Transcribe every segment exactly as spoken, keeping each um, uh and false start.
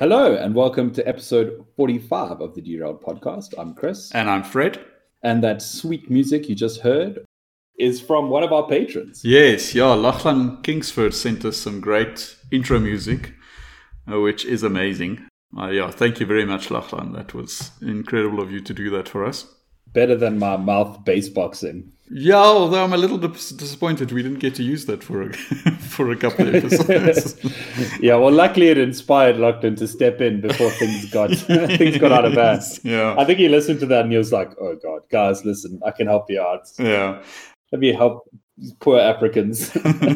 Hello and welcome to episode forty-five of the Derailed Podcast. I'm Chris. And I'm Fred. And that sweet music you just heard is from one of our patrons. Yes, yeah, Lachlan Kingsford sent us some great intro music, uh, which is amazing. Uh, yeah, thank you very much, Lachlan. That was incredible of you to do that for us. Better than my mouth bass boxing. Yeah, although I'm a little dis- disappointed we didn't get to use that for a, for a couple of episodes. Yeah, well, luckily it inspired Lachlan to step in before things got things got out of hand. Yeah, I think he listened to that and he was like, "Oh God, guys, listen, I can help you out. Yeah, Let me help poor Africans."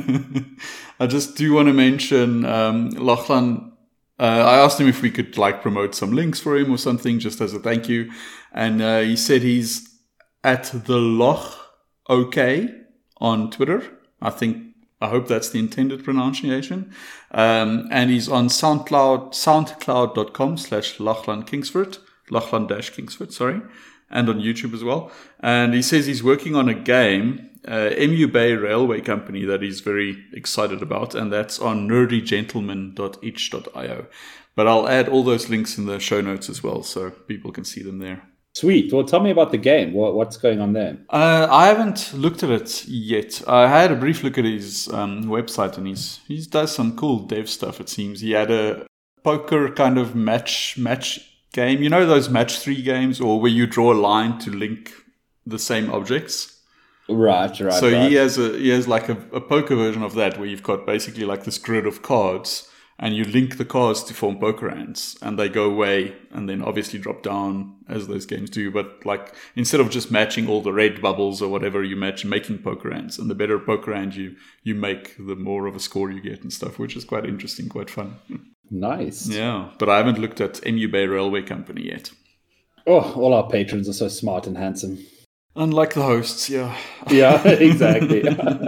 I just do want to mention um, Lachlan. Uh, I asked him if we could like promote some links for him or something, just as a thank you, and uh, he said he's at the Loch. Okay, on Twitter. I think, I hope that's the intended pronunciation. Um, and he's on SoundCloud, soundcloud.com slash Lachlan Kingsford, Lachlan dash Kingsford, sorry, and on YouTube as well. And he says he's working on a game, uh, M U Bay Railway Company, that he's very excited about, and that's on nerdy gentleman dot itch dot io. But I'll add all those links in the show notes as well, so people can see them there. Sweet. Well, tell me about the game. What, what's going on there? Uh, I haven't looked at it yet. I had a brief look at his um, website, and he's he does some cool dev stuff. It seems he had a poker kind of match match game. You know those match three games, or where you draw a line to link the same objects. Right, right. So right. he has a he has like a, a poker version of that, where you've got basically like this grid of cards. And you link the cards to form poker hands, and they go away and then obviously drop down as those games do. But like instead of just matching all the red bubbles or whatever, you match making poker hands. And the better poker hand you you make, the more of a score you get and stuff, which is quite interesting, quite fun. Nice. Yeah, but I haven't looked at M U Bay Railway Company yet. Oh, all our patrons are so smart and handsome. Unlike the hosts, yeah. Yeah, exactly.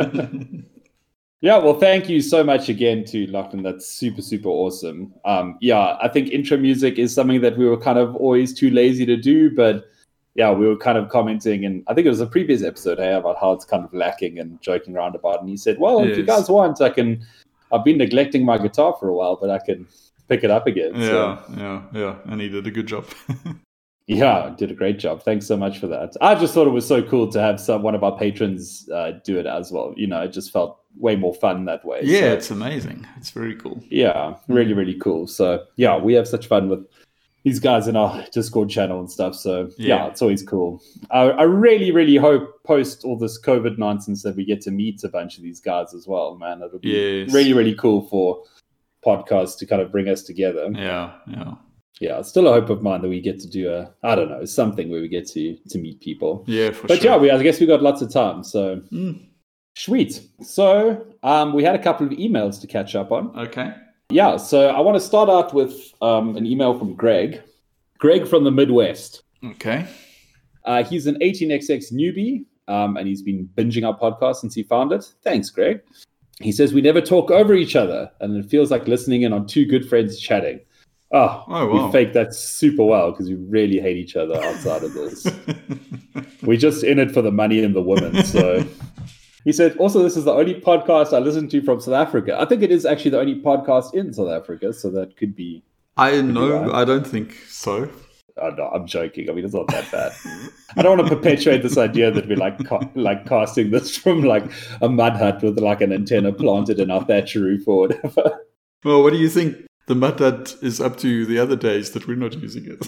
Yeah, well, thank you so much again to Lachlan. That's super, super awesome. Um, yeah, I think intro music is something that we were kind of always too lazy to do, but yeah, we were kind of commenting, and I think it was a previous episode, hey, about how it's kind of lacking and joking around about it. And he said, well, yes. if you guys want, I can, I've been neglecting my guitar for a while, but I can pick it up again. Yeah, so. yeah, yeah. And he did a good job. Yeah, did a great job. Thanks so much for that. I just thought it was so cool to have some one of our patrons uh, do it as well. You know, it just felt way more fun that way. Yeah, so, it's amazing. It's very cool. Yeah, really, really cool. So yeah, we have such fun with these guys in our Discord channel and stuff. So yeah, yeah it's always cool. I, I really, really hope post all this COVID nonsense that we get to meet a bunch of these guys as well, man. It'll be yes. really, really cool for podcasts to kind of bring us together. Yeah, yeah. Yeah, it's still a hope of mine that we get to do a, I don't know, something where we get to to meet people. Yeah, for but sure. But yeah, we, I guess we got lots of time, so mm. Sweet. So um, we had a couple of emails to catch up on. Okay. Yeah, so I want to start out with um, an email from Greg. Greg from the Midwest. Okay. Uh, he's an eighteen X X newbie, um, and he's been binging our podcast since he found it. Thanks, Greg. He says, we never talk over each other, and it feels like listening in on two good friends chatting. Oh, oh wow. We faked that super well because we really hate each other outside of this. We're just in it for the money and the women. So he said, also, this is the only podcast I listen to from South Africa. I think it is actually the only podcast in South Africa, so that could be. I could know, be right. I don't think so. Oh, no, I'm joking. I mean, it's not that bad. I don't want to perpetuate this idea that we're like ca- like casting this from like a mud hut with like an antenna planted in our thatch roof or whatever. Well, what do you think the mud hut is up to the other days that we're not using it?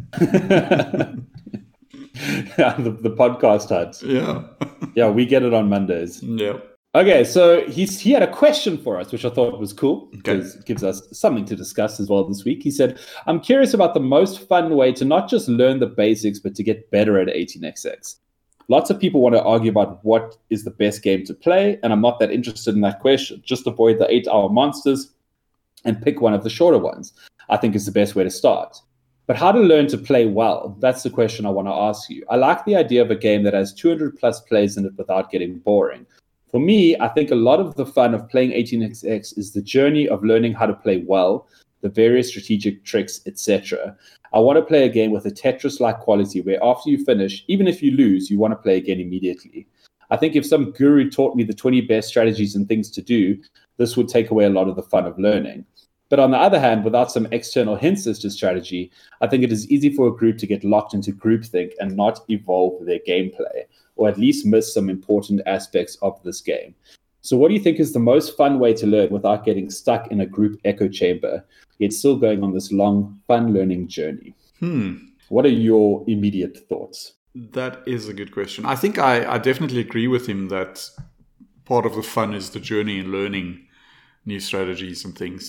Yeah, the, the podcast hut. Yeah. Yeah, we get it on Mondays. Yeah. Okay, so he's he had a question for us, which I thought was cool because okay. it gives us something to discuss as well this week. He said, I'm curious about the most fun way to not just learn the basics, but to get better at eighteen X X. Lots of people want to argue about what is the best game to play, and I'm not that interested in that question. Just avoid the eight-hour monsters and pick one of the shorter ones, I think is the best way to start. But how to learn to play well? That's the question I want to ask you. I like the idea of a game that has two hundred plus plays in it without getting boring. For me, I think a lot of the fun of playing eighteen X X is the journey of learning how to play well, the various strategic tricks, et cetera. I want to play a game with a Tetris-like quality where after you finish, even if you lose, you want to play again immediately. I think if some guru taught me the twenty best strategies and things to do, this would take away a lot of the fun of learning. But on the other hand, without some external hints as to strategy, I think it is easy for a group to get locked into groupthink and not evolve their gameplay, or at least miss some important aspects of this game. So what do you think is the most fun way to learn without getting stuck in a group echo chamber, yet still going on this long, fun learning journey? Hmm. What are your immediate thoughts? That is a good question. I think I, I definitely agree with him that part of the fun is the journey in learning new strategies and things.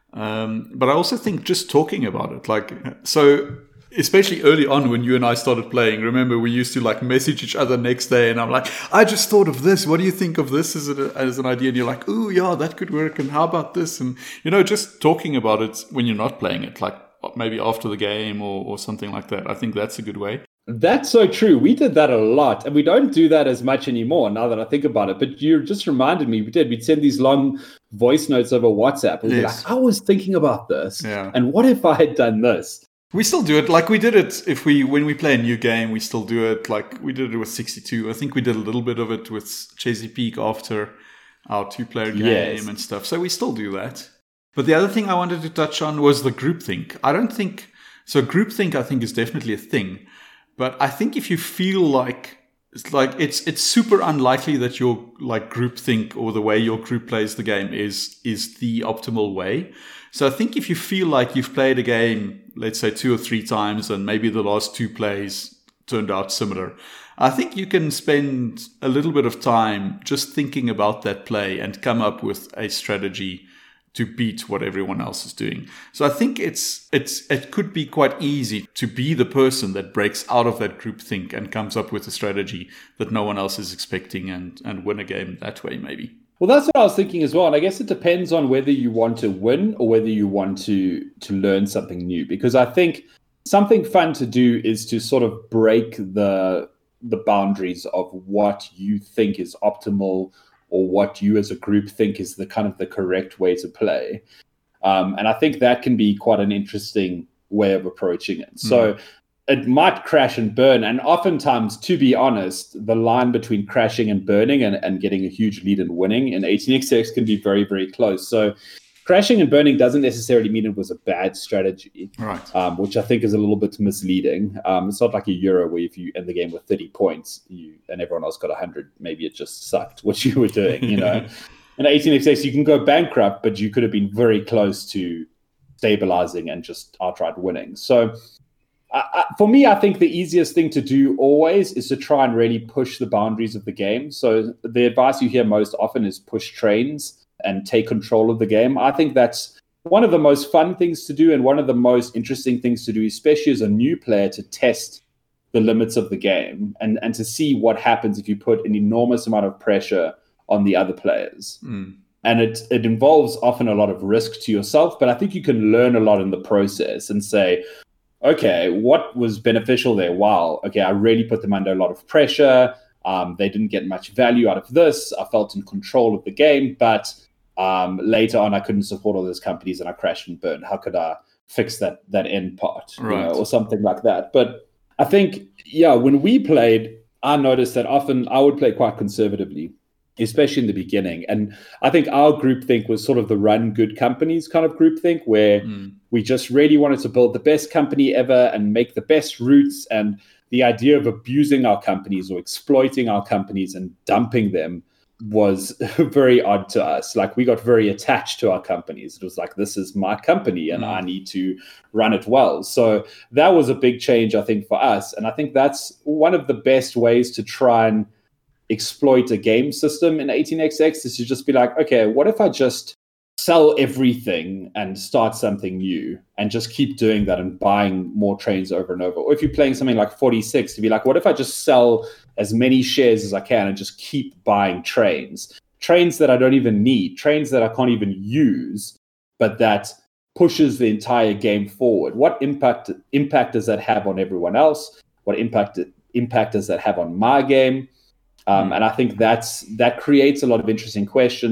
Um, but I also think just talking about it, like, so especially early on when you and I started playing, remember we used to like message each other next day and I'm like, I just thought of this. What do you think of this as, a, as an idea? And you're like, oh yeah, that could work. And how about this? And, you know, just talking about it when you're not playing it, like maybe after the game or, or something like that. I think that's a good way. That's so true. We did that a lot, and we don't do that as much anymore now that I think about it. But you just reminded me, we did. We'd send these long voice notes over WhatsApp. We'd Yes. be like, I was thinking about this. Yeah. And what if I had done this? We still do it. Like we did it if we, when we play a new game, we still do it. Like we did it with sixty-two. I think we did a little bit of it with Chesapeake after our two-player game Yes. and stuff. So we still do that. But the other thing I wanted to touch on was the groupthink. I don't think, so groupthink I think is definitely a thing. But I think if you feel like it's like it's it's super unlikely that your like groupthink or the way your group plays the game is is the optimal way. So I think if you feel like you've played a game, let's say two or three times, and maybe the last two plays turned out similar, I think you can spend a little bit of time just thinking about that play and come up with a strategy to beat what everyone else is doing. So I think it's it's it could be quite easy to be the person that breaks out of that groupthink and comes up with a strategy that no one else is expecting and and win a game that way maybe. Well, that's what I was thinking as well. And I guess it depends on whether you want to win or whether you want to to learn something new. Because I think something fun to do is to sort of break the the boundaries of what you think is optimal or what you as a group think is the kind of the correct way to play. Um, and I think that can be quite an interesting way of approaching it. So mm. it might crash and burn. And oftentimes, to be honest, the line between crashing and burning and, and getting a huge lead and winning in eighteen x x can be very, very close. So crashing and burning doesn't necessarily mean it was a bad strategy, right? Um, which I think is a little bit misleading. Um, it's not like a Euro where if you end the game with thirty points you and everyone else got one hundred, maybe it just sucked what you were doing, you know. In eighteen x x, you can go bankrupt, but you could have been very close to stabilizing and just outright winning. So I, I, for me, I think the easiest thing to do always is to try and really push the boundaries of the game. So the advice you hear most often is push trains and take control of the game. I think that's one of the most fun things to do and one of the most interesting things to do, especially as a new player, to test the limits of the game and, and to see what happens if you put an enormous amount of pressure on the other players. Mm. And it, it involves often a lot of risk to yourself, but I think you can learn a lot in the process and say, okay, what was beneficial there? Wow, okay, I really put them under a lot of pressure. Um, they didn't get much value out of this. I felt in control of the game, but Um, later on, I couldn't support all those companies and I crashed and burned. How could I fix that that end part, right. you know, or something like that? But I think, yeah, when we played, I noticed that often I would play quite conservatively, especially in the beginning. And I think our groupthink was sort of the run good companies kind of groupthink, where mm. we just really wanted to build the best company ever and make the best routes. And the idea of abusing our companies or exploiting our companies and dumping them was very odd to us. Like, we got very attached to our companies. It was like, this is my company and mm. I need to run it well. So that was a big change, I think, for us. And I think that's one of the best ways to try and exploit a game system in eighteen x x is to just be like, okay, what if I just sell everything and start something new and just keep doing that and buying more trains over and over? Or if you're playing something like forty-six, to be like, what if I just sell as many shares as I can and just keep buying trains, trains that I don't even need, trains that I can't even use, but that pushes the entire game forward. What impact impact does that have on everyone else? What impact impact does that have on my game? Um, and I think that's that creates a lot of interesting questions.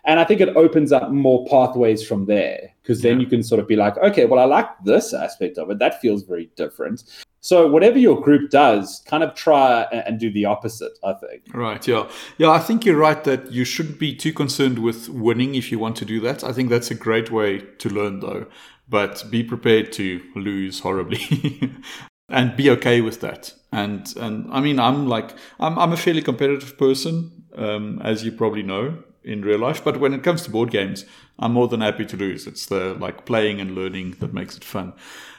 And I think it opens up more pathways from there, because then Yeah. you can sort of be like, okay, well, I like this aspect of it. That feels very different. So whatever your group does, kind of try a- and do the opposite, I think. Right, yeah. Yeah, I think you're right that you shouldn't be too concerned with winning if you want to do that. I think that's a great way to learn, though. But be prepared to lose horribly and be okay with that. And and I mean, I'm like, I'm, I'm a fairly competitive person, um, as you probably know in real life. But when it comes to board games, I'm more than happy to lose. It's the like playing and learning that makes it fun.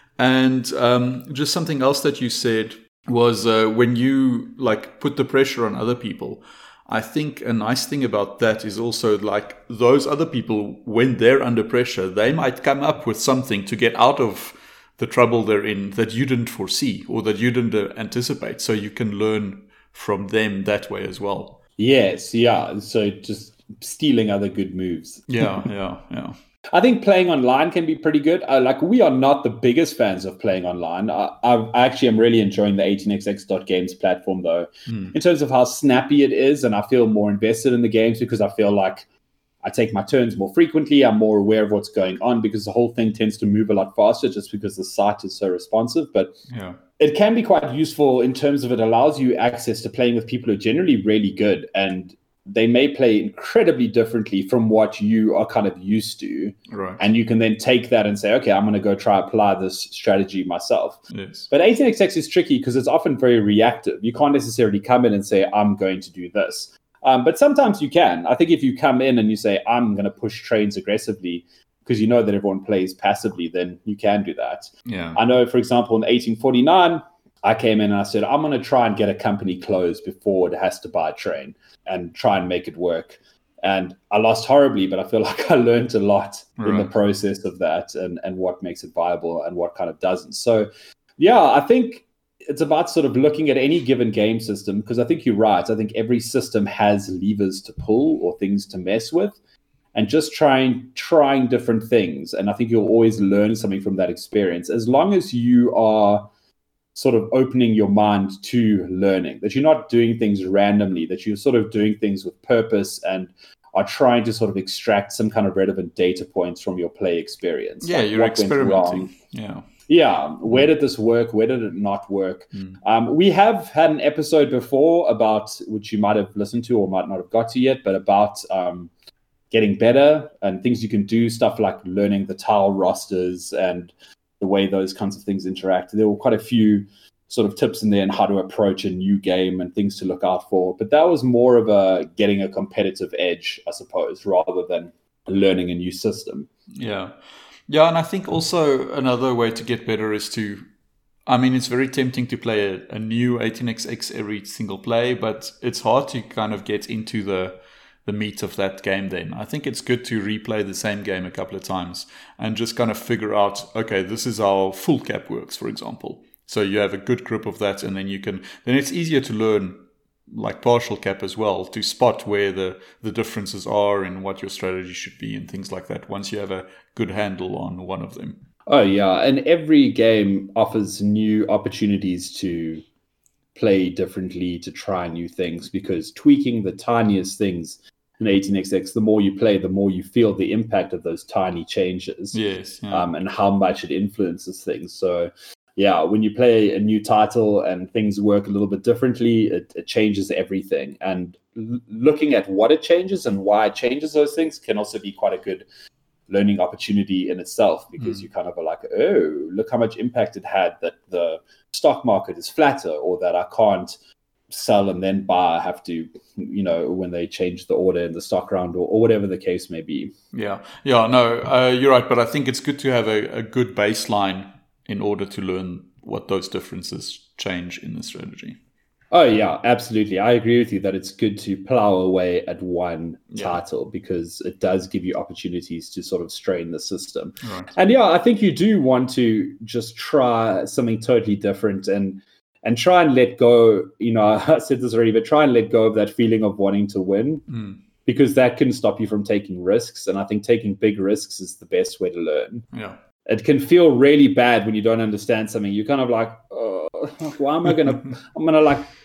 And um, just something else that you said was uh, when you like put the pressure on other people. I think a nice thing about that is also like those other people, when they're under pressure, they might come up with something to get out of the trouble they're in that you didn't foresee or that you didn't uh, anticipate. So you can learn from them that way as well. Yes, yeah. So just stealing other good moves. Yeah, yeah, yeah. I think playing online can be pretty good. Uh, like, we are not the biggest fans of playing online. I, I actually am really enjoying the eighteen x x dot games platform, though, Mm. in terms of how snappy it is. And I feel more invested in the games because I feel like I take my turns more frequently. I'm more aware of what's going on because the whole thing tends to move a lot faster just because the site is so responsive. But Yeah. it can be quite useful in terms of it allows you access to playing with people who are generally really good, and they may play incredibly differently from what you are kind of used to. Right. And you can then take that and say, okay, I'm going to go try apply this strategy myself. Yes. But eighteen x x is tricky because it's often very reactive. You can't necessarily come in and say, I'm going to do this. Um, but sometimes you can. I think if you come in and you say, I'm going to push trains aggressively because you know that everyone plays passively, then you can do that. Yeah. I know, for example, in eighteen forty-nine, I came in and I said, I'm going to try and get a company closed before it has to buy a train and try and make it work. And I lost horribly, but I feel like I learned a lot right. in the process of that and, and what makes it viable and what kind of doesn't. So, yeah, I think it's about sort of looking at any given game system, because I think you're right. I think every system has levers to pull or things to mess with, and just trying trying different things. And I think you'll always learn something from that experience, as long as you are sort of opening your mind to learning, that you're not doing things randomly, that you're sort of doing things with purpose and are trying to sort of extract some kind of relevant data points from your play experience. Yeah, like you're experimenting. Yeah. Yeah. Where did this work? Where did it not work? Mm. Um, we have had an episode before about, which you might have listened to or might not have got to yet, but about um, getting better and things you can do, stuff like learning the tile rosters and the way those kinds of things interact. There were quite a few sort of tips in there on how to approach a new game and things to look out for. But that was more of a getting a competitive edge, I suppose, rather than learning a new system. Yeah. Yeah, and I think also another way to get better is to, I mean, it's very tempting to play a, a new eighteen x x every single play, but it's hard to kind of get into the the meat of that game then. I think it's good to replay the same game a couple of times and just kind of figure out, okay, this is how full cap works, for example. So you have a good grip of that, and then you can, then it's easier to learn like partial cap as well, to spot where the, the differences are and what your strategy should be and things like that once you have a good handle on one of them. Oh, yeah. And every game offers new opportunities to play differently, to try new things, because tweaking the tiniest things in eighteen x x, the more you play, the more you feel the impact of those tiny changes. Yes. Yeah. Um, and how much it influences things. So, yeah, when you play a new title and things work a little bit differently, it, it changes everything. And l- looking at what it changes and why it changes those things can also be quite a good learning opportunity in itself, because mm. you kind of are like, oh, look how much impact it had that the stock market is flatter, or that I can't sell and then buy, I have to, you know, when they change the order in the stock round, or, or whatever the case may be. Yeah, yeah, no, uh, you're right. But I think it's good to have a, a good baseline in order to learn what those differences change in the strategy. Oh, yeah, absolutely. I agree with you that it's good to plow away at one yeah. title, because it does give you opportunities to sort of strain the system. Right. And yeah, I think you do want to just try something totally different and and try and let go. You know, I said this already, but try and let go of that feeling of wanting to win, mm. because that can stop you from taking risks. And I think taking big risks is the best way to learn. Yeah. It can feel really bad when you don't understand something. You're kind of like, oh, why am I going to, I'm going to like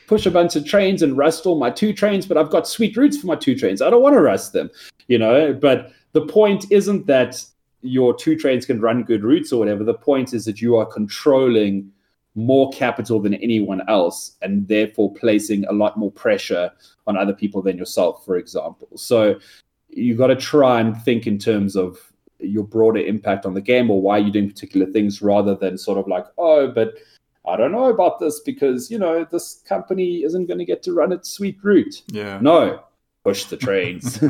push a bunch of trains and rust all my two trains, but I've got sweet routes for my two trains. I don't want to rust them, you know. But the point isn't that your two trains can run good routes or whatever. The point is that you are controlling more capital than anyone else, and therefore placing a lot more pressure on other people than yourself, for example. So you got to try and think in terms of your broader impact on the game, or why you're doing particular things, rather than sort of like, oh, but I don't know about this because, you know, this company isn't going to get to run its sweet route. Yeah. No, push the trains.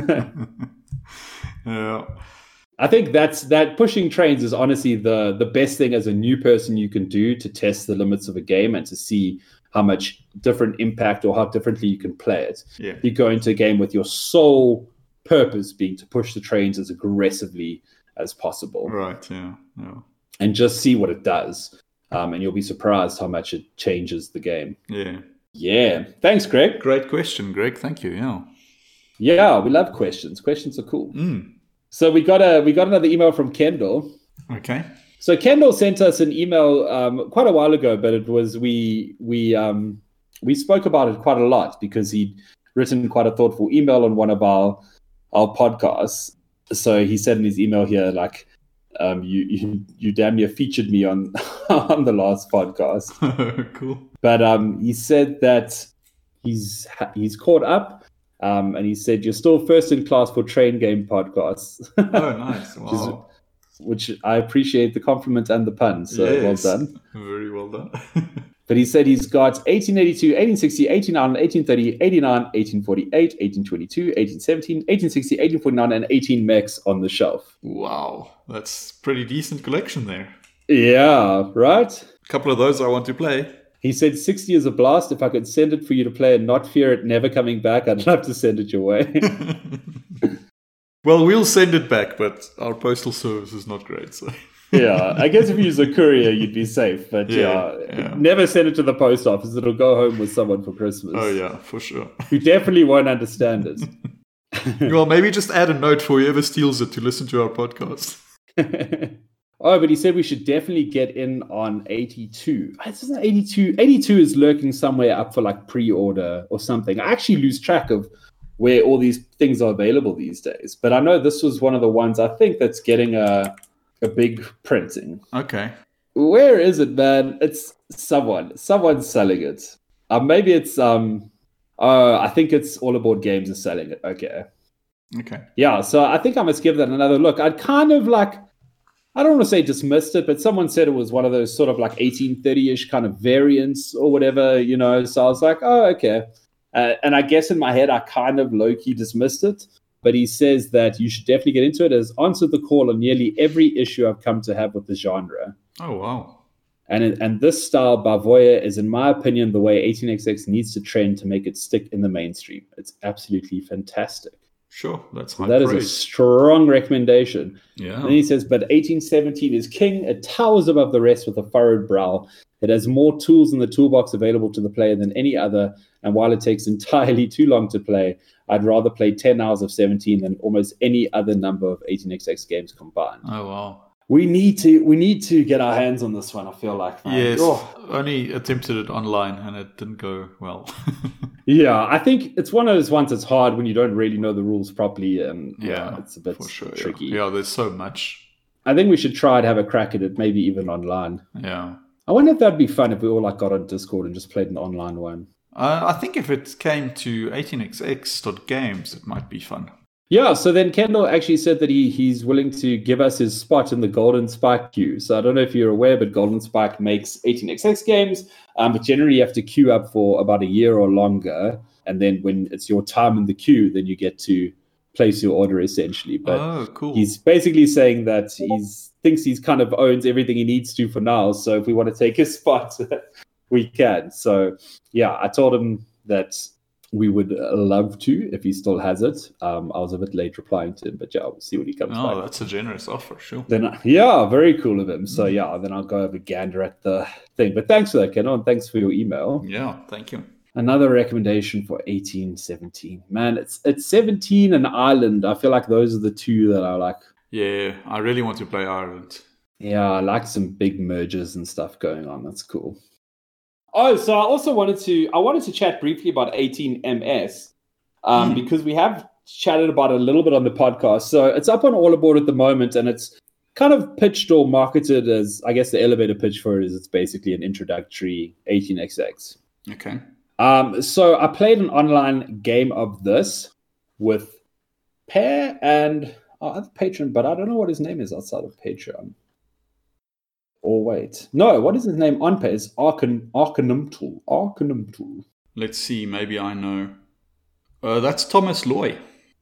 Yeah. I think that's that pushing trains is honestly the the best thing as a new person you can do to test the limits of a game and to see how much different impact or how differently you can play it. Yeah. You go into a game with your sole purpose being to push the trains as aggressively as possible. Right, yeah. yeah. And just see what it does. Um, and you'll be surprised how much it changes the game. Yeah. Yeah. Thanks, Greg. Great question, Greg. Thank you. Yeah. Yeah, we love questions. Questions are cool. Mm. So we got a we got another email from Kendall. Okay. So Kendall sent us an email um, quite a while ago, but it was we we um, we spoke about it quite a lot because he'd written quite a thoughtful email on one of our our podcasts. So he said in his email here, like, um, you, you you damn near featured me on on the last podcast. Cool. But um, he said that he's he's caught up. Um, and he said, you're still first in class for train game podcasts. Oh, nice. Wow. which, is, which I appreciate the compliment and the pun. So yes. well done. Very well done. But he said he's got eighteen eighty-two, eighteen sixty, eighty-nine, eighteen thirty, eighty-nine, eighteen forty-eight, eighteen twenty-two, eighteen seventeen, eighteen sixty, eighteen forty-nine, and eighteen mechs on the shelf. Wow. That's pretty decent collection there. Yeah, right? A couple of those I want to play. He said sixty is a blast. If I could send it for you to play and not fear it never coming back, I'd love to send it your way. Well, we'll send it back, but our postal service is not great. So yeah, I guess if you use a courier, you'd be safe. But yeah, Yeah, yeah. never send it to the post office. It'll go home with someone for Christmas. Oh, yeah, for sure. Who definitely won't understand it. Well, maybe just add a note for whoever steals it to listen to our podcast. Oh, but he said we should definitely get in on eighty-two. This isn't eighty-two. eighty-two is lurking somewhere up for like pre-order or something. I actually lose track of where all these things are available these days. But I know this was one of the ones I think that's getting a a big printing. Okay. Where is it, man? It's someone. Someone's selling it. Uh, maybe it's um. Uh, I think it's All Aboard Games is selling it. Okay. Okay. Yeah. So I think I must give that another look. I'd kind of like. I don't want to say dismissed it, but someone said it was one of those sort of like eighteen thirty-ish kind of variants or whatever, you know. So I was like, oh, okay. Uh, and I guess in my head, I kind of low-key dismissed it. But he says that you should definitely get into it. Has answered the call on nearly every issue I've come to have with the genre. Oh, wow. And and this style, Bavoya, is, in my opinion, the way eighteen X X needs to trend to make it stick in the mainstream. It's absolutely fantastic. Sure, that's high That praise. is a strong recommendation. Yeah. And then he says, but eighteen seventeen is king. It towers above the rest with a furrowed brow. It has more tools in the toolbox available to the player than any other. And while it takes entirely too long to play, I'd rather play ten hours of seventeen than almost any other number of eighteen X X games combined. Oh, wow. We need to we need to get our hands on this one, I feel like. Man. Yes, Oh. only attempted it online and it didn't go well. Yeah, I think it's one of those ones that's hard when you don't really know the rules properly. And yeah, Yeah, it's a bit For sure. tricky. Yeah. yeah, there's so much. I think we should try and have a crack at it, maybe even online. Yeah. I wonder if that'd be fun if we all like got on Discord and just played an online one. Uh, I think if it came to eighteen X X dot games, it might be fun. Yeah, so then Kendall actually said that he he's willing to give us his spot in the Golden Spike queue. So I don't know if you're aware, but Golden Spike makes eighteen X X games, um, but generally you have to queue up for about a year or longer. And then when it's your time in the queue, then you get to place your order essentially. But oh, cool. he's basically saying that he's thinks he's kind of owns everything he needs to for now. So if we want to take his spot, we can. So yeah, I told him that we would love to if he still has it. Um, I was a bit late replying to him, but yeah, we'll see when he comes Oh, back. that's a generous offer, sure. Then yeah, very cool of him. So yeah, then I'll go have a gander at the thing. But thanks for that, Kendall, and thanks for your email. Yeah, thank you. Another recommendation for eighteen seventeen. Man, it's it's seventeen and Ireland. I feel like those are the two that I like. Yeah, I really want to play Ireland. Yeah, I like some big mergers and stuff going on. That's cool. Oh, so I also wanted to I wanted to chat briefly about eighteen M S um, mm. because we have chatted about it a little bit on the podcast. So it's up on All Aboard at the moment, and it's kind of pitched or marketed as, I guess the elevator pitch for it is it's basically an introductory eighteen X X. Okay. Um, so I played an online game of this with Pear and our other patron, but I don't know what his name is outside of Patreon. Or wait. No, what is his name on Pear? It's Arcan- Arcanumtool. Arcanumtool. Let's see, maybe I know. Uh, that's Thomas Loy.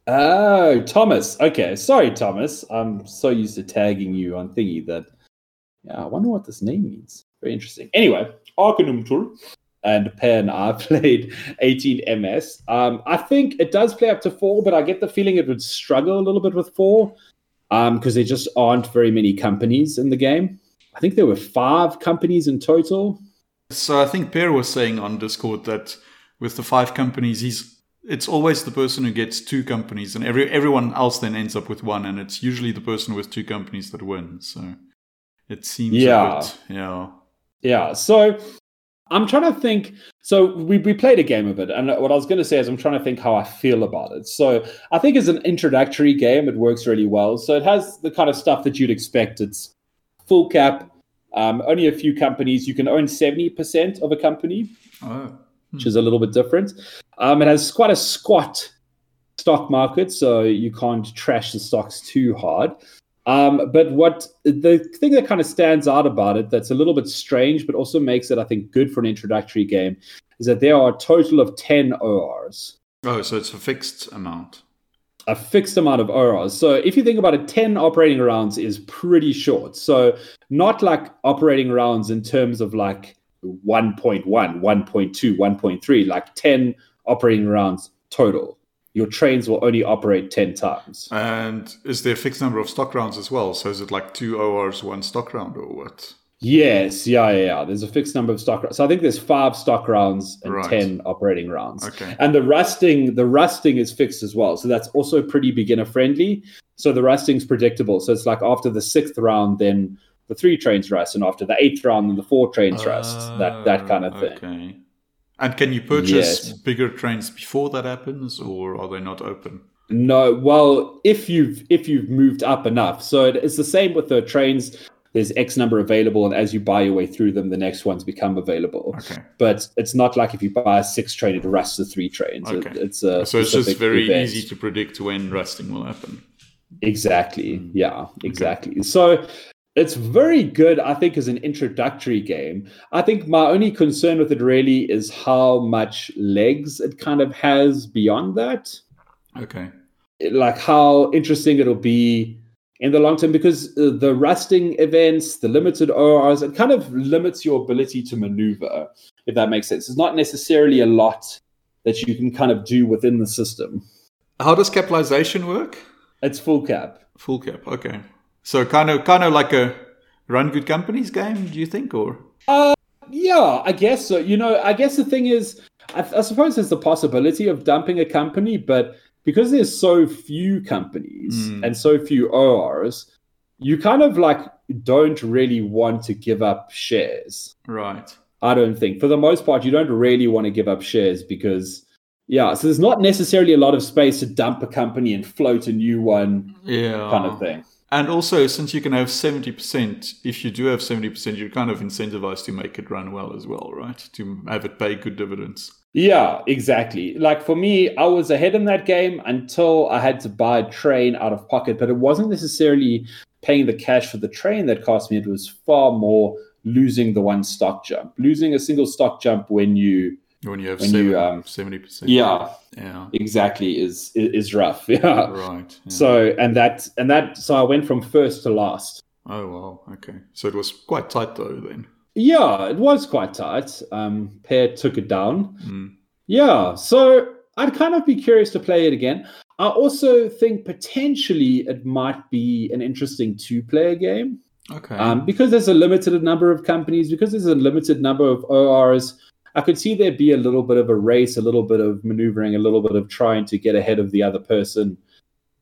Oh, Thomas. Okay, sorry, Thomas. I'm so used to tagging you on Thingy that, yeah, I wonder what this name means. Very interesting. Anyway, Arcanumtool and Pear and I played eighteen M S. Um, I think it does play up to four, but I get the feeling it would struggle a little bit with four um, because there just aren't very many companies in the game. I think there were five companies in total. So I think Pear was saying on Discord that with the five companies, he's it's always the person who gets two companies, and every everyone else then ends up with one, and it's usually the person with two companies that wins. So it seems yeah, a bit, yeah, yeah. So I'm trying to think. So we we played a game of it, and what I was going to say is I'm trying to think how I feel about it. So I think as an introductory game, it works really well. So it has the kind of stuff that you'd expect. It's full cap, um, only a few companies. You can own seventy percent of a company, oh. which is a little bit different. Um, it has quite a squat stock market, so you can't trash the stocks too hard. Um, but what the thing that kind of stands out about it that's a little bit strange, but also makes it, I think, good for an introductory game, is that there are a total of ten O Rs. Oh, so it's a fixed amount. A fixed amount of O Rs. So if you think about it, ten operating rounds is pretty short. So not like operating rounds in terms of like one point one, one point two, one point three, like ten operating rounds total. Your trains will only operate ten times. And is there a fixed number of stock rounds as well? So is it like two O Rs, one stock round, or what? Yes, yeah, yeah, yeah. There's a fixed number of stock rounds. So I think there's five stock rounds and right. ten operating rounds. Okay. And the rusting, the rusting is fixed as well. So that's also pretty beginner friendly. So the rusting's predictable. So it's like after the sixth round, then the three trains rust, and after the eighth round, then the four trains uh, rust. That that kind of thing. Okay. And can you purchase yes. bigger trains before that happens, or are they not open? No. Well, if you've if you've moved up enough, so it, it's the same with the trains. There's X number available, and as you buy your way through them, the next ones become available. Okay. But it's not like if you buy a six train, it rusts the three trains. Okay. It, it's a so it's just very event. easy to predict when rusting will happen. Exactly. Mm. Yeah. Exactly. Okay. So it's very good, I think, as an introductory game. I think my only concern with it really is how much legs it kind of has beyond that. Okay. Like how interesting it'll be in the long term, because uh, the rusting events, the limited O Rs, it kind of limits your ability to maneuver, if that makes sense. It's not necessarily a lot that you can kind of do within the system. How does capitalization work? It's full cap. Full cap, okay. So kind of kind of like a Run Good Companies game, do you think, or? Uh, yeah, I guess so. You know, I guess the thing is, I, I suppose there's the possibility of dumping a company, but because there's so few companies mm. and so few O Rs, you kind of like don't really want to give up shares. Right. I don't think. For the most part, you don't really want to give up shares because, yeah, so there's not necessarily a lot of space to dump a company and float a new one yeah. kind of thing. And also, since you can have seventy percent, if you do have seventy percent, you're kind of incentivized to make it run well as well, right? To have it pay good dividends. Yeah, exactly. Like for me, I was ahead in that game until I had to buy a train out of pocket, but it wasn't necessarily paying the cash for the train that cost me. It was far more losing the one stock jump. Losing a single stock jump when you... When you have when seven, you, um, seventy percent. Yeah, yeah, exactly. Is is rough. Yeah, right. Yeah. So and that and that. So I went from first to last. Oh wow. Okay. So it was quite tight though then. Yeah, it was quite tight. Um, Pear took it down. Mm. Yeah. So I'd kind of be curious to play it again. I also think potentially it might be an interesting two-player game. Okay. Um, because there's a limited number of companies, because there's a limited number of O Rs. I could see there be a little bit of a race, a little bit of maneuvering, a little bit of trying to get ahead of the other person.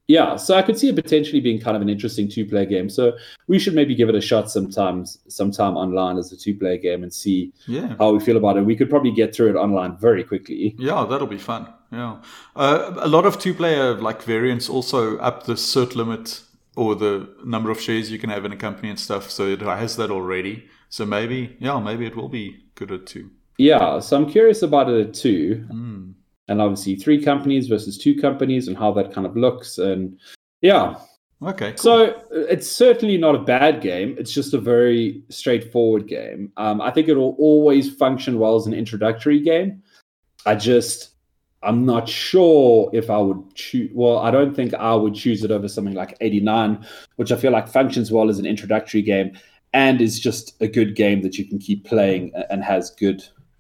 Yeah, so I could see it potentially being kind of an interesting two-player game. So we should maybe give it a shot sometimes, sometime online as a two-player game and see Yeah. how we feel about it. We could probably get through it online very quickly. Yeah, that'll be fun. Yeah. Uh, a lot of two-player like variants also up the cert limit or the number of shares you can have in a company and stuff. So it has that already. So maybe, yeah, maybe it will be good at two. Yeah, so I'm curious about it at two. Mm. And obviously three companies versus two companies and how that kind of looks. And yeah. Okay, cool. So it's certainly not a bad game. It's just a very straightforward game. Um, I think it will always function well as an introductory game. I just, I'm not sure if I would choose. Well, I don't think I would choose it over something like eighty-nine, which I feel like functions well as an introductory game and is just a good game that you can keep playing and has good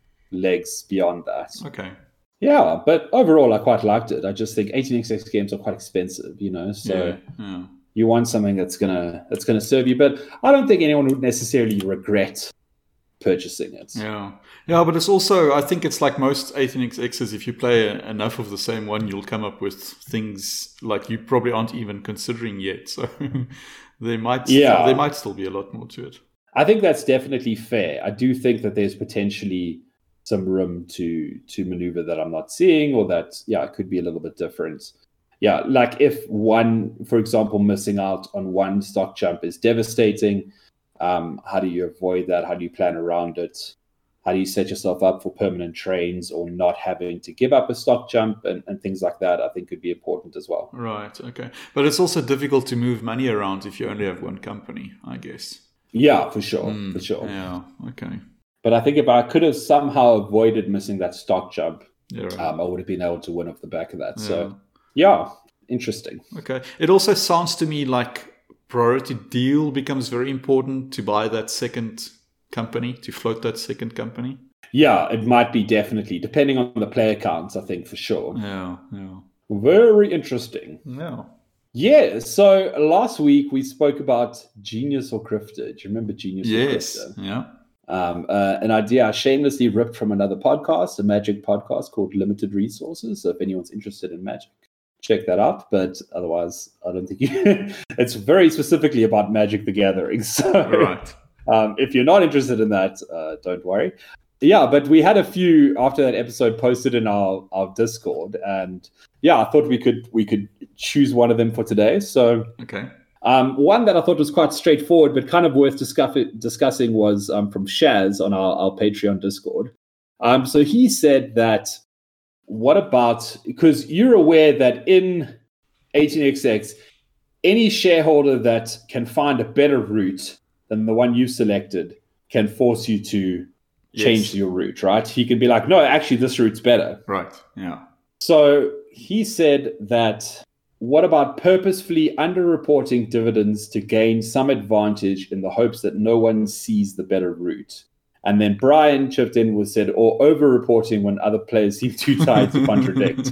legs beyond that. Okay. Yeah, but overall, I quite liked it. I just think eighteen x X games are quite expensive, you know. So yeah, yeah. you want something that's gonna that's gonna serve you. But I don't think anyone would necessarily regret purchasing it. Yeah, yeah. But it's also, I think it's like most eighteen x X's. If you play enough of the same one, you'll come up with things like you probably aren't even considering yet. So there might, yeah, there might still be a lot more to it. I think that's definitely fair. I do think that there's potentially some room to to maneuver that I'm not seeing, or that, yeah, it could be a little bit different. Yeah, like if one, for example, missing out on one stock jump is devastating, um, how do you avoid that? How do you plan around it? How do you set yourself up for permanent trains or not having to give up a stock jump and, and things like that, I think could be important as well. Right, okay. But it's also difficult to move money around if you only have one company, I guess. Yeah, for sure, mm, for sure. Yeah, okay. But I think if I could have somehow avoided missing that stock jump, yeah, right. um, I would have been able to win off the back of that. Yeah. So, yeah, interesting. Okay. It also sounds to me like priority deal becomes very important to buy that second company, to float that second company. Yeah, it might be definitely, depending on the player counts, I think, for sure. Yeah, yeah. Very interesting. Yeah. Yeah, so last week we spoke about Genius or Grifter. Do you remember Genius yes. or Grifter? Yeah. Um, uh, an idea I shamelessly ripped from another podcast, a Magic podcast called Limited Resources. So if anyone's interested in Magic, check that out. But otherwise, I don't think you... It's very specifically about Magic the Gathering. So right. um, if you're not interested in that, uh, don't worry. Yeah, but we had a few after that episode posted in our, our Discord. And yeah, I thought we could we could choose one of them for today. So okay. Um, one that I thought was quite straightforward, but kind of worth discuss- discussing was um, from Shaz on our, our Patreon Discord. Um, so he said that, what about, because you're aware that in eighteen x X, any shareholder that can find a better route than the one you selected can force you to change yes. your route, right? He can be like, no, actually, this route's better. Right, yeah. So he said that, what about purposefully underreporting dividends to gain some advantage in the hopes that no one sees the better route? And then Brian chipped in and said, or over-reporting when other players seem too tired to contradict.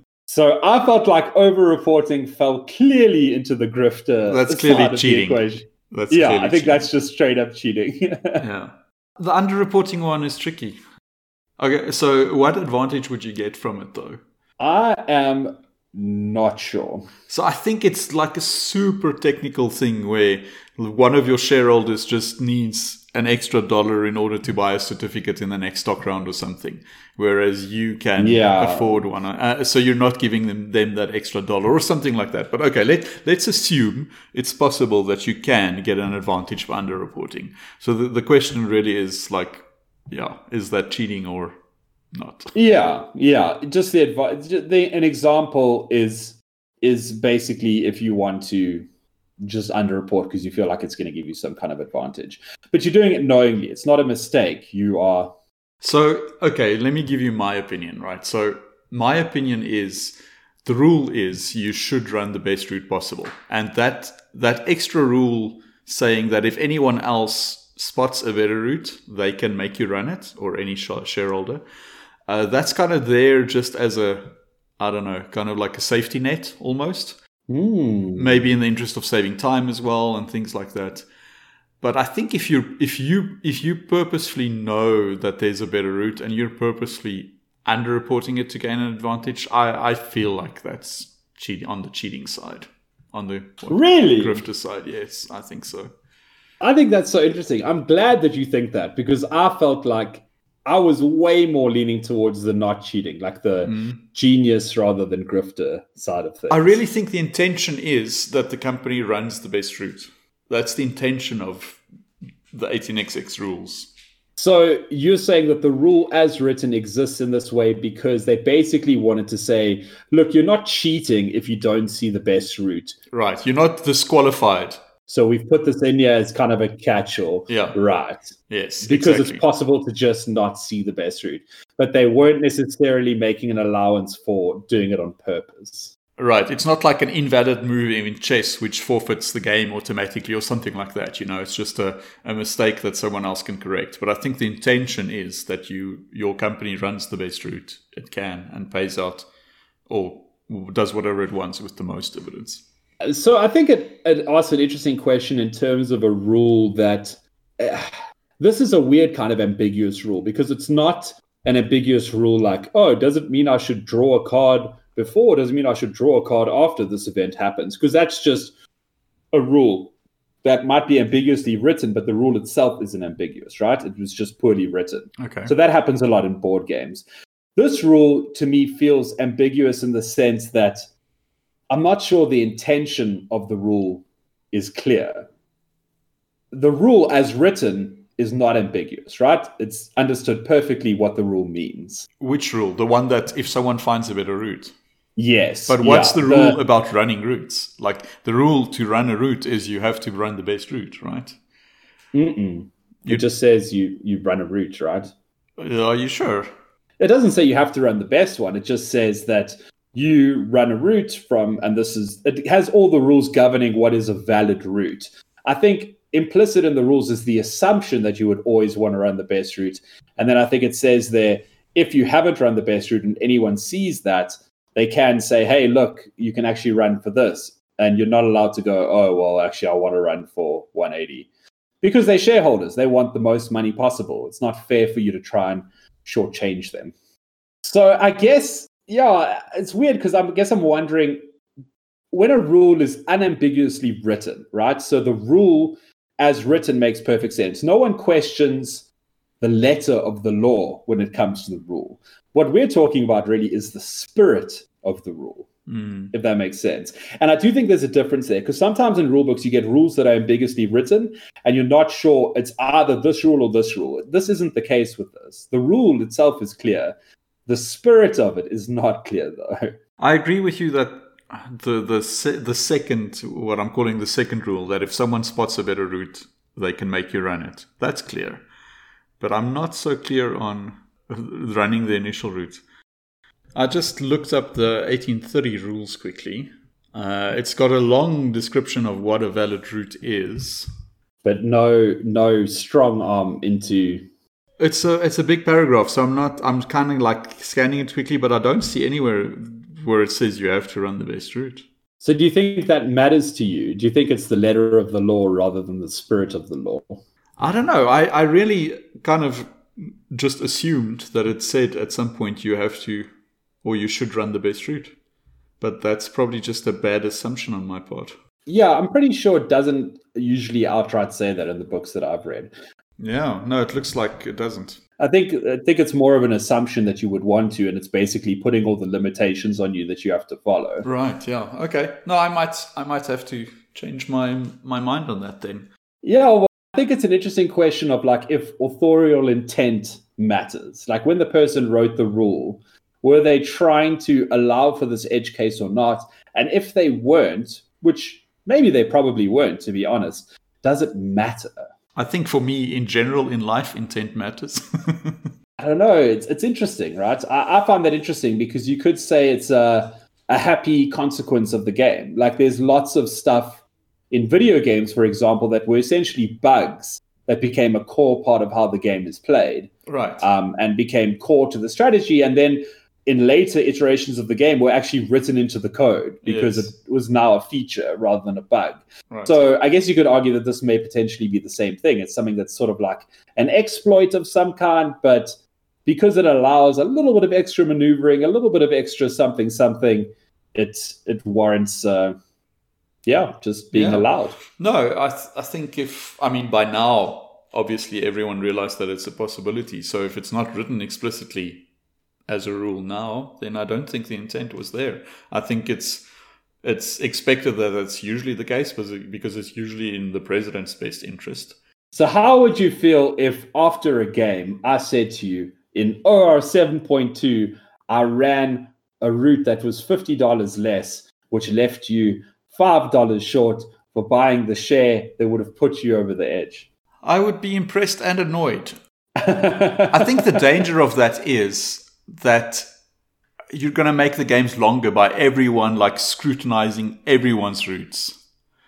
So I felt like over-reporting fell clearly into the grifter. That's clearly cheating. That's yeah, clearly I think cheating. that's just straight up cheating. Yeah. The underreporting one is tricky. Okay, so what advantage would you get from it, though? I am not sure. So I think it's like a super technical thing where one of your shareholders just needs an extra dollar in order to buy a certificate in the next stock round or something, whereas you can yeah. afford one. Uh, so you're not giving them, them that extra dollar or something like that. But okay, let, let's assume it's possible that you can get an advantage by underreporting. So the, the question really is like, yeah, is that cheating or not? Yeah, yeah. Just the advice. The, an example is is basically if you want to just underreport because you feel like it's going to give you some kind of advantage, but you're doing it knowingly. It's not a mistake. You are. So okay, let me give you my opinion. Right. So my opinion is the rule is you should run the best route possible, and that that extra rule saying that if anyone else spots a better route, they can make you run it, or any shareholder. Uh, that's kind of there just as a, I don't know, kind of like a safety net almost. Mm. Maybe in the interest of saving time as well and things like that. But I think if you if you if you purposefully know that there's a better route and you're purposely underreporting it to gain an advantage, I, I feel like that's cheating on the cheating side, on the what, really grifter side. Yes, I think so. I think that's so interesting. I'm glad that you think that, because I felt like I was way more leaning towards the not cheating, like the mm. genius rather than grifter side of things. I really think the intention is that the company runs the best route. That's the intention of the eighteen X X rules. So you're saying that the rule as written exists in this way because they basically wanted to say, look, you're not cheating if you don't see the best route. Right. You're not disqualified. So we've put this in here as kind of a catch-all. Yeah. Right. Yes. Because exactly. It's possible to just not see the best route. But they weren't necessarily making an allowance for doing it on purpose. Right. It's not like an invalid move in chess which forfeits the game automatically or something like that. You know, it's just a, a mistake that someone else can correct. But I think the intention is that you your company runs the best route it can and pays out or does whatever it wants with the most evidence. So I think it, it asks an interesting question in terms of a rule that uh, this is a weird kind of ambiguous rule, because it's not an ambiguous rule like, oh, does it mean I should draw a card before? Does it mean I should draw a card after this event happens? Because that's just a rule that might be ambiguously written, but the rule itself isn't ambiguous, right? It was just poorly written. Okay. So that happens a lot in board games. This rule, to me, feels ambiguous in the sense that I'm not sure the intention of the rule is clear. The rule as written is not ambiguous, right? It's understood perfectly what the rule means. Which rule? The one that if someone finds a better route? Yes. But what's yeah, the rule the, about running routes? Like the rule to run a route is you have to run the best route, right? Mm-mm. It just says you, you run a route, right? Are you sure? It doesn't say you have to run the best one. It just says that you run a route from, and this is, it has all the rules governing what is a valid route. I think implicit in the rules is the assumption that you would always want to run the best route. And then I think it says there, if you haven't run the best route and anyone sees that, they can say, hey, look, you can actually run for this. And you're not allowed to go, oh, well, actually, I want to run for one eighty. Because they're shareholders. They want the most money possible. It's not fair for you to try and shortchange them. So I guess, yeah, it's weird because I guess I'm wondering, when a rule is unambiguously written, right? So the rule as written makes perfect sense. No one questions the letter of the law when it comes to the rule. What we're talking about really is the spirit of the rule, mm. if that makes sense. And I do think there's a difference there, because sometimes in rule books, you get rules that are ambiguously written and you're not sure it's either this rule or this rule. This isn't the case with this. The rule itself is clear. The spirit of it is not clear, though. I agree with you that the the se- the second, what I'm calling the second rule, that if someone spots a better route, they can make you run it. That's clear. But I'm not so clear on running the initial route. I just looked up the eighteen thirty rules quickly. Uh, it's got a long description of what a valid route is. But no no strong arm into... It's a it's a big paragraph, so I'm not I'm kind of like scanning it quickly, but I don't see anywhere where it says you have to run the best route. So do you think that matters to you? Do you think it's the letter of the law rather than the spirit of the law? I don't know. I, I really kind of just assumed that it said at some point you have to, or you should run the best route. But that's probably just a bad assumption on my part. Yeah, I'm pretty sure it doesn't usually outright say that in the books that I've read. Yeah, no, it looks like it doesn't. I think I think it's more of an assumption that you would want to, and it's basically putting all the limitations on you that you have to follow. Right, yeah. Okay. No, I might I might have to change my my mind on that then. Yeah, well, I think it's an interesting question of like if authorial intent matters. Like when the person wrote the rule, were they trying to allow for this edge case or not? And if they weren't, which maybe they probably weren't, to be honest, does it matter? I think for me, in general, in life, intent matters. I don't know. It's it's interesting, right? I, I find that interesting because you could say it's a, a happy consequence of the game. Like there's lots of stuff in video games, for example, that were essentially bugs that became a core part of how the game is played. Right. Um, and became core to the strategy. And then in later iterations of the game were actually written into the code because yes. it was now a feature rather than a bug. Right. So I guess you could argue that this may potentially be the same thing. It's something that's sort of like an exploit of some kind, but because it allows a little bit of extra maneuvering, a little bit of extra something, something, it it warrants, uh, yeah, just being Yeah. allowed. No, I th- I think if I mean by now, obviously everyone realized that it's a possibility. So if it's not written explicitly as a rule now, then I don't think the intent was there. I think it's it's expected that that's usually the case because it's usually in the president's best interest. So how would you feel if after a game I said to you in O R seven point two, I ran a route that was fifty dollars less, which left you five dollars short for buying the share that would have put you over the edge? I would be impressed and annoyed. I think the danger of that is that you're going to make the games longer by everyone like scrutinizing everyone's routes.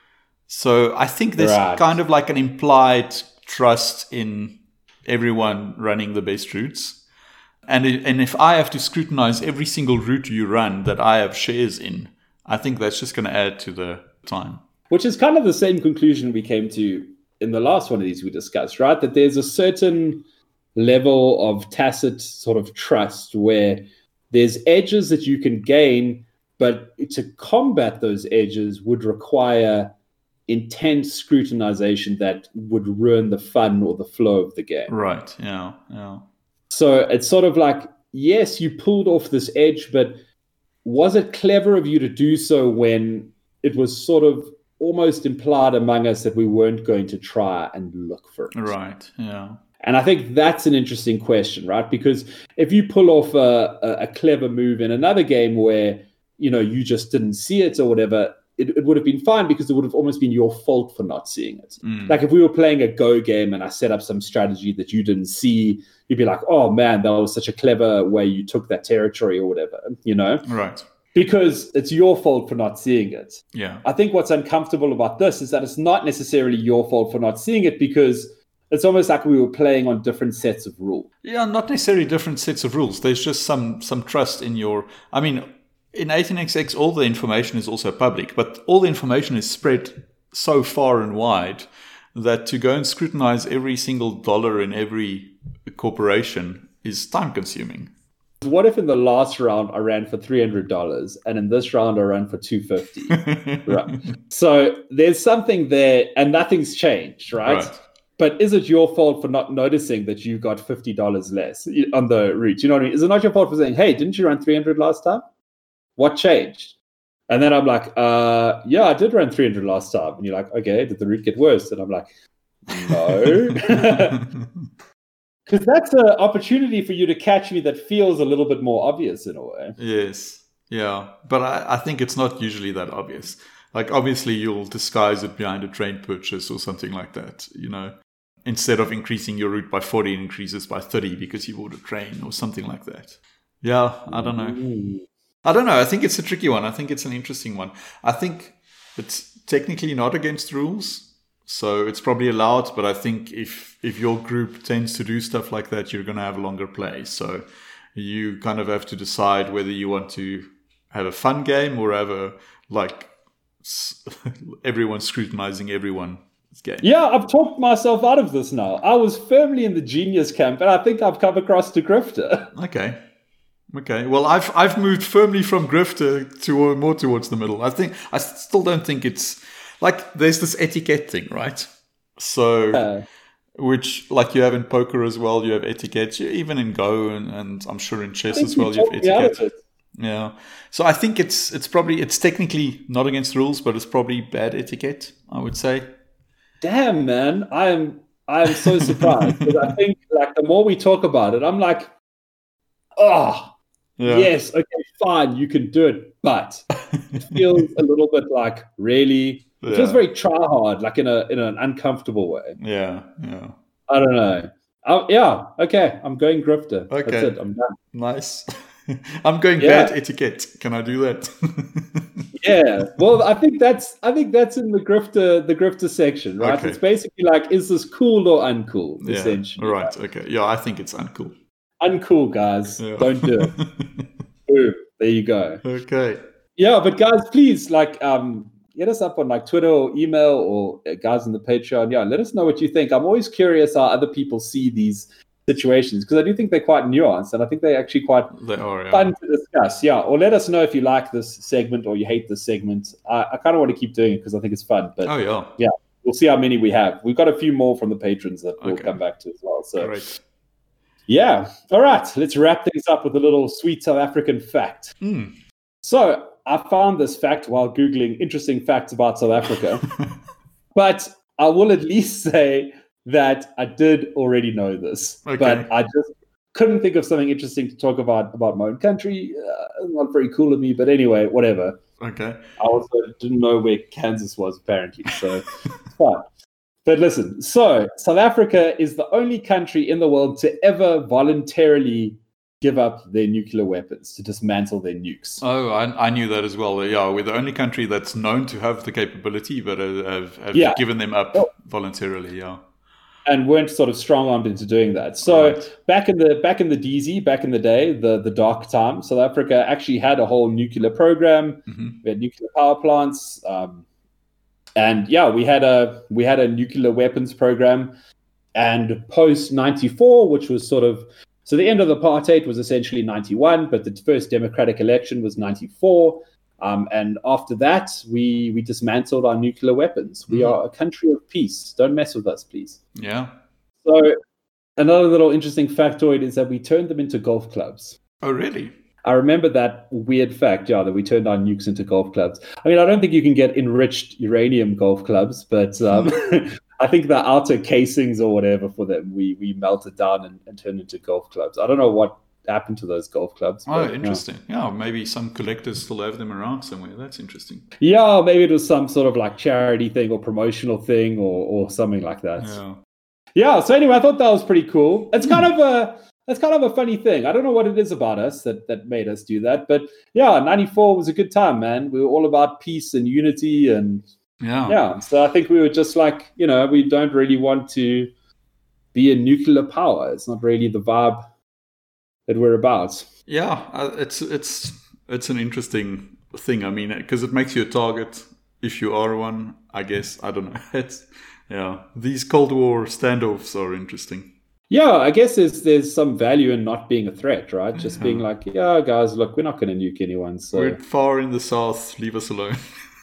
So I think there's Right. kind of like an implied trust in everyone running the best routes. And it, and if I have to scrutinize every single route you run that I have shares in, I think that's just going to add to the time. Which is kind of the same conclusion we came to in the last one of these we discussed, right? That there's a certain level of tacit sort of trust where there's edges that you can gain, but to combat those edges would require intense scrutinization that would ruin the fun or the flow of the game. Right, yeah, yeah. So it's sort of like, yes, you pulled off this edge, but was it clever of you to do so when it was sort of almost implied among us that we weren't going to try and look for it? Right, yeah. And I think that's an interesting question, right? Because if you pull off a, a, a clever move in another game where, you know, you just didn't see it or whatever, it, it would have been fine because it would have almost been your fault for not seeing it. Mm. Like if we were playing a Go game and I set up some strategy that you didn't see, you'd be like, oh man, that was such a clever way you took that territory or whatever, you know? Right. Because it's your fault for not seeing it. Yeah. I think what's uncomfortable about this is that it's not necessarily your fault for not seeing it because it's almost like we were playing on different sets of rules. Yeah, not necessarily different sets of rules. There's just some some trust in your... I mean, in eighteen X X, all the information is also public, but all the information is spread so far and wide that to go and scrutinize every single dollar in every corporation is time-consuming. What if in the last round I ran for three hundred dollars and in this round I ran for two hundred fifty dollars? Right. So there's something there and nothing's changed, right? Right. But is it your fault for not noticing that you got fifty dollars less on the route? You know what I mean? Is it not your fault for saying, hey, didn't you run three hundred last time? What changed? And then I'm like, uh, yeah, I did run three hundred last time. And you're like, okay, did the route get worse? And I'm like, no. Because that's an opportunity for you to catch me that feels a little bit more obvious in a way. Yes. Yeah. But I, I think it's not usually that obvious. Like, obviously, you'll disguise it behind a train purchase or something like that, you know. Instead of increasing your route by forty, it increases by thirty because you bought a train or something like that. Yeah, I don't know. Mm. I don't know. I think it's a tricky one. I think it's an interesting one. I think it's technically not against rules, so it's probably allowed. But I think if if your group tends to do stuff like that, you're going to have a longer play. So you kind of have to decide whether you want to have a fun game or have a, like, everyone scrutinizing everyone. Game. Yeah, I've talked myself out of this now. I was firmly in the genius camp, and I think I've come across to grifter. Okay, okay. Well, I've I've moved firmly from grifter to more towards the middle. I think I still don't think it's like there's this etiquette thing, right? So, Uh, which like you have in poker as well, you have etiquette. Even in Go and, and I'm sure in chess I think as well, you you have talked me out of etiquette. it. Yeah. So I think it's it's probably it's technically not against rules, but it's probably bad etiquette, I would say. Damn, man, I am I am so surprised because I think like the more we talk about it, I'm like, oh, Yeah. yes, okay, fine, you can do it, but it feels a little bit like really. It Yeah. feels very try hard, like in a in an uncomfortable way. Yeah. Yeah. I don't know. Oh, yeah, okay, I'm going grifter. Okay. That's it. I'm done. Nice. I'm going Yeah. bad etiquette. Can I do that? Yeah, well, I think that's I think that's in the grifter the grifter section, right? Okay. It's basically like, is this cool or uncool? Yeah. Essentially, Right. Okay. Yeah, I think it's uncool. Uncool, guys. Yeah. Don't do it. Boom. There you go. Okay. Yeah, but guys, please like um hit us up on like Twitter or email or uh, guys in the Patreon. Yeah, let us know what you think. I'm always curious how other people see these situations, because I do think they're quite nuanced, and I think they're actually quite they are, yeah. fun to discuss. Yeah, or let us know if you like this segment or you hate this segment. I, I kind of want to keep doing it because I think it's fun. But oh yeah, yeah, we'll see how many we have. We've got a few more from the patrons that we'll okay. come back to as well. So great. Yeah. All right. Let's wrap things up with a little sweet South African fact. Mm. So I found this fact while Googling interesting facts about South Africa. But I will at least say that I did already know this. Okay. But I just couldn't think of something interesting to talk about about my own country. Uh, not very cool of me. But anyway, whatever. Okay. I also didn't know where Kansas was, apparently. So it's fine. But listen, so South Africa is the only country in the world to ever voluntarily give up their nuclear weapons, to dismantle their nukes. Oh, I, I knew that as well. Yeah, we're the only country that's known to have the capability, but have, have Yeah. given them up Oh. voluntarily. Yeah, and weren't sort of strong-armed into doing that. So Right. back in the back in the D Z, back in the day, the the dark time, South Africa actually had a whole nuclear program. Mm-hmm. We had nuclear power plants. Um, And yeah, we had a we had a nuclear weapons program, and post ninety-four, which was sort of so the end of the apartheid was essentially ninety-one, but the first democratic election was ninety-four. Um, and after that, we we dismantled our nuclear weapons. We Mm. are a country of peace. Don't mess with us, please. Yeah. So another little interesting factoid is that we turned them into golf clubs. Oh, really? I remember that weird fact, yeah, that we turned our nukes into golf clubs. I mean, I don't think you can get enriched uranium golf clubs, but um, I think the outer casings or whatever for them, we we melted down and, and turned into golf clubs. I don't know what happened to those golf clubs. Oh, but, interesting. Yeah. yeah, maybe some collectors still have them around somewhere. That's interesting. Yeah, maybe it was some sort of like charity thing or promotional thing or, or something like that. Yeah. Yeah, so anyway, I thought that was pretty cool. It's kind of a... That's kind of a funny thing. I don't know what it is about us that, that made us do that. But yeah, ninety-four was a good time, man. We were all about peace and unity. And Yeah. yeah, so I think we were just like, you know, we don't really want to be a nuclear power. It's not really the vibe that we're about. Yeah. uh, It's it's it's an interesting thing. I mean, because it makes you a target if you are one. I guess I don't know. It's yeah. These Cold War standoffs are interesting. Yeah, I guess there's there's some value in not being a threat, right? Just Yeah. being like, yeah, guys, look, we're not going to nuke anyone. So We're far in the south. Leave us alone.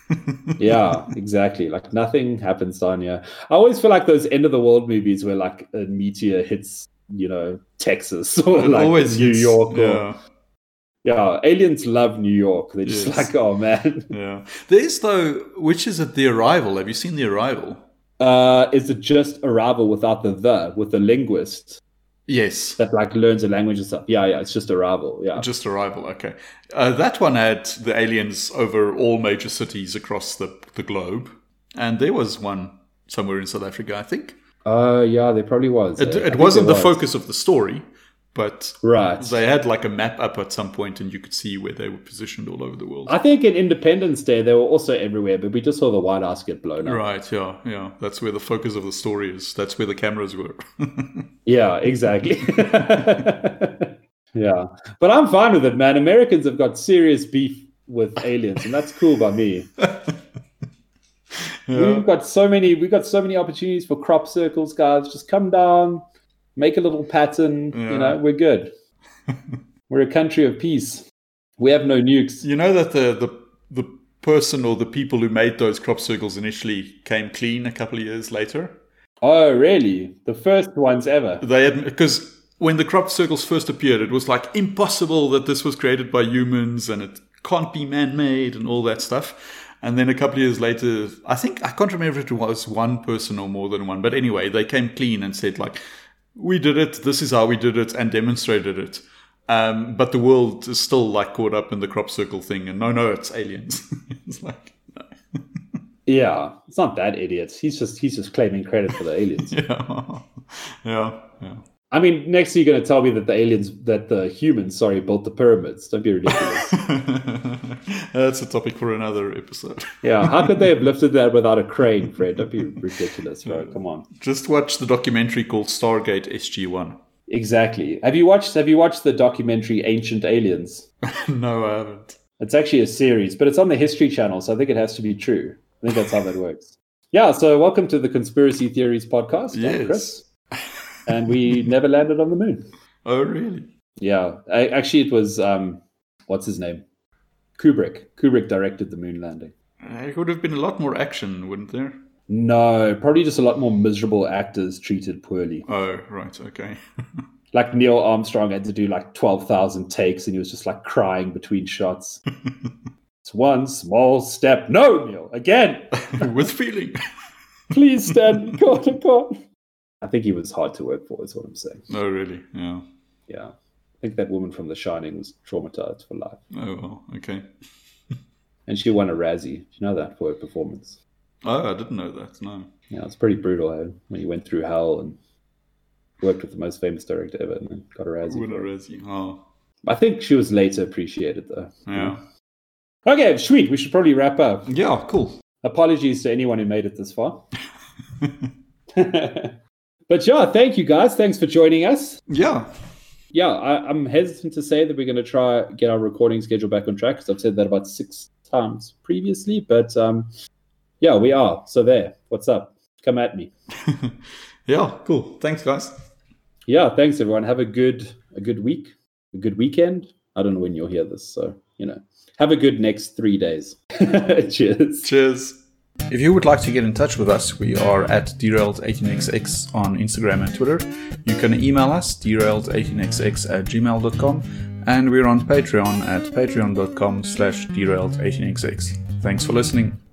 yeah, exactly. Like nothing happens down here. I always feel like those end of the world movies where like a meteor hits, you know, Texas or It like always New hits- York. Or, Yeah. yeah, aliens love New York. They're just Yes. like, oh man. Yeah. There is though, which is at The Arrival. Have you seen The Arrival? Uh, is it just Arrival without the the with the linguist Yes. that like learns a language and stuff? Yeah, yeah, it's just Arrival. Yeah. Just Arrival, okay. Uh, that one had the aliens over all major cities across the, the globe. And there was one somewhere in South Africa, I think. Uh, yeah, there probably was. It, uh, I it think wasn't there the was. focus of the story, but Right. they had like a map up at some point and you could see where they were positioned all over the world. I think in Independence Day they were also everywhere, but we just saw the White House get blown up. Right, yeah, yeah. That's where the focus of the story is. That's where the cameras were. Yeah, exactly. Yeah, but I'm fine with it, man. Americans have got serious beef with aliens, and that's cool by me. Yeah. We've got so many. We've got so many opportunities for crop circles, guys. Just come down, make a little pattern. Yeah. You know, we're good. We're a country of peace. We have no nukes. You know that the, the the person or the people who made those crop circles initially came clean a couple of years later? Oh, really? The first ones ever. They had, because when the crop circles first appeared, it was like impossible that this was created by humans and it can't be man-made and all that stuff. And then a couple of years later, I think, I can't remember if it was one person or more than one. But anyway, they came clean and said like, we did it, this is how we did it, and demonstrated it. Um, but the world is still like caught up in the crop circle thing. And no, no, it's aliens. It's like, no. Yeah, it's not that idiot. He's just he's just claiming credit for the aliens. Yeah. Yeah. Yeah. I mean, next you're going to tell me that the aliens, that the humans, sorry, built the pyramids. Don't be ridiculous. That's a topic for another episode. Yeah, how could they have lifted that without a crane, Fred? Don't be ridiculous, bro. Come on. Just watch the documentary called Stargate S G one. Exactly. Have you watched Have you watched the documentary Ancient Aliens? No, I haven't. It's actually a series, but it's on the History Channel, so I think it has to be true. I think that's how that works. Yeah. So welcome to the Conspiracy Theories podcast. I'm Yes. Chris. and we never landed on the moon. Oh, really? Yeah. I, actually, it was, um, what's his name? Kubrick. Kubrick directed the moon landing. Uh, it would have been a lot more action, wouldn't there? No, probably just a lot more miserable actors treated poorly. Oh, right. Okay. Like Neil Armstrong had to do like twelve thousand takes and he was just like crying between shots. It's one small step. No, Neil, again. With feeling. Please, Stan. God, I can't. I think he was hard to work for, is what I'm saying. Oh, really? Yeah. Yeah. I think that woman from The Shining was traumatized for life. Oh, well, okay. And she won a Razzie. Do you know that for her performance? Oh, I didn't know that, no. Yeah, it's pretty brutal, eh? When you went through hell and worked with the most famous director ever and then got a Razzie. Win a Razzie, oh. I think she was later appreciated, though. Yeah. Okay, sweet. We should probably wrap up. Yeah, cool. Apologies to anyone who made it this far. But yeah, thank you guys. Thanks for joining us. Yeah. Yeah, I, I'm hesitant to say that we're going to try get our recording schedule back on track because I've said that about six times previously. But um, yeah, we are. So there. What's up? Come at me. Yeah, cool. Thanks, guys. Yeah, thanks everyone. Have a good a good week, a good weekend. I don't know when you'll hear this, so you know. Have a good next three days. Cheers. Cheers. If you would like to get in touch with us, we are at derailed eighteen x x on Instagram and Twitter. You can email us, derailed eighteen x x at gmail dot com, and we're on Patreon at patreon dot com slash derailed eighteen x x. Thanks for listening.